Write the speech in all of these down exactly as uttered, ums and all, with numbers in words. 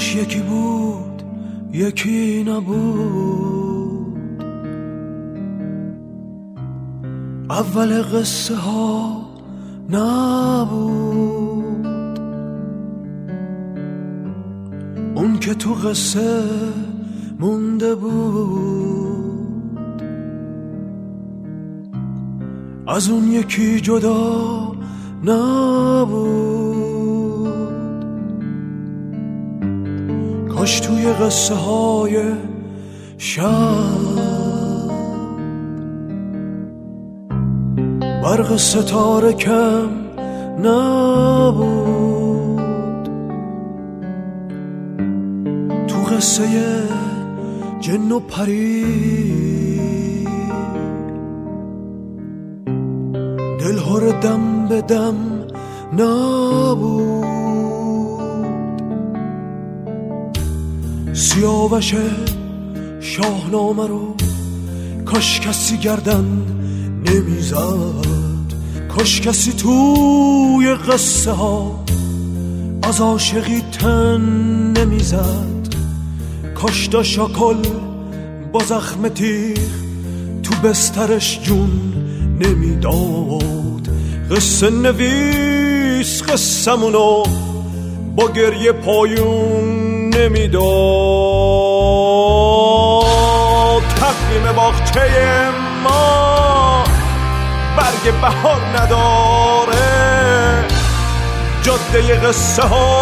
کاش یکی بود یکی نبود، اول قصه ها نبود، اون که تو قصه مونده بود، از اون یکی جدا نبود. کاش توی قصه های شب برق ستاره کم نبود، تو قصه جن و پری دلهور دم به دم نبود، سیاوش شاهنامه رو کاش کسی گردن نمیزد، کاش کسی توی قصه ها از عاشقی تن نمیزد، کاش دا شاکل با زخم تیغ تو بسترش جون نمیداد، قصه نویس قصه‌مونو با گریه پایون نمیداد. تقویم باغچه ما برگ بهار نداره، جاده قصه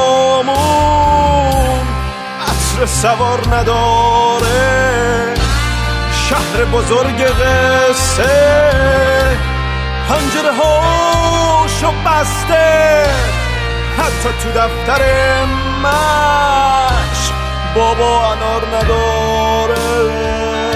هامون عطر سوار نداره، شهر بزرگ قصه پنجره هاشو بسته، حتی تو دفتر مشق بابا انار نداره.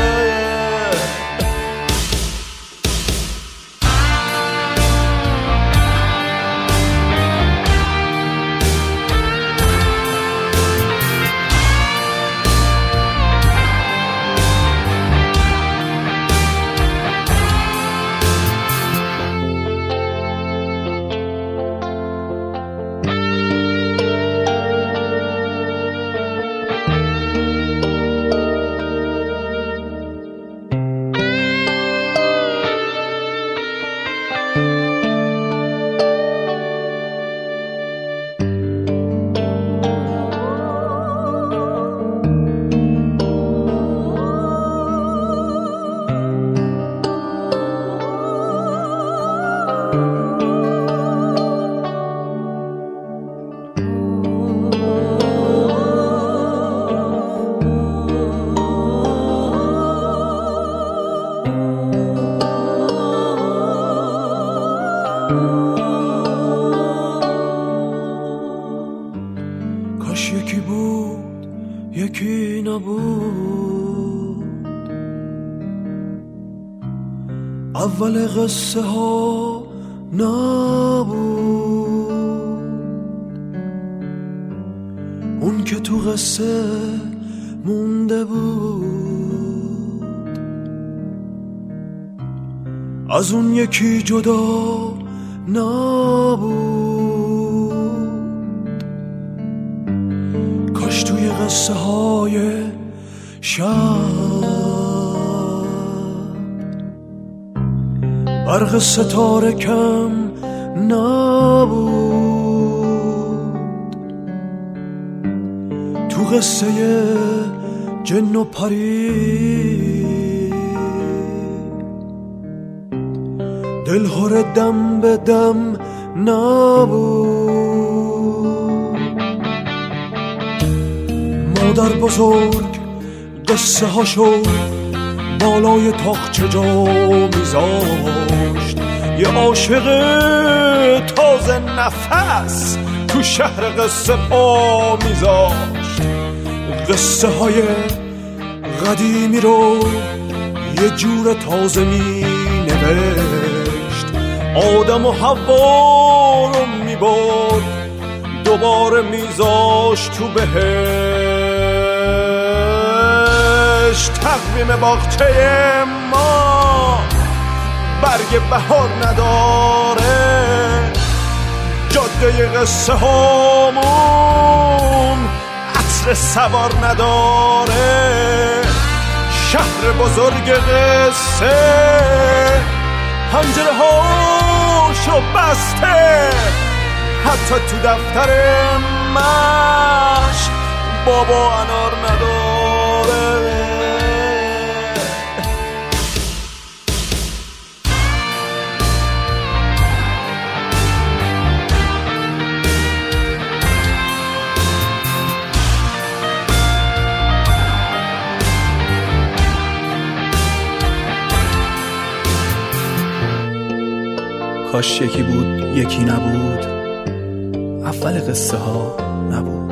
کاش یکی بود یکی نبود، اول قصه ها نبود، اون که تو قصه مونده بود، از اون یکی جدا نبود. کاش توی قصه های شب برق ستاره کم نبود، تو قصه جن و پری دلهور دم به دم نبود. مادر بزرگ قصه هاشو بالای تاقچه جا میذاشت، یه عاشق تازه نفس تو شهر قصه پا میذاشت، قصه های قدیمی رو یه جور تازه می نوشت، آدم و حوا رو می برد دوباره میذاشت تو بهشت. تقویم باغچه ما برگ بهار نداره، جاده قصه هامون عطر اسب سوار نداره. شهر بزرگ قصه پنجره هاشو بسته، حتی تو دفتر مشق بابا انار نداره. کاش یکی بود یکی نبود، اول قصه ها نبود.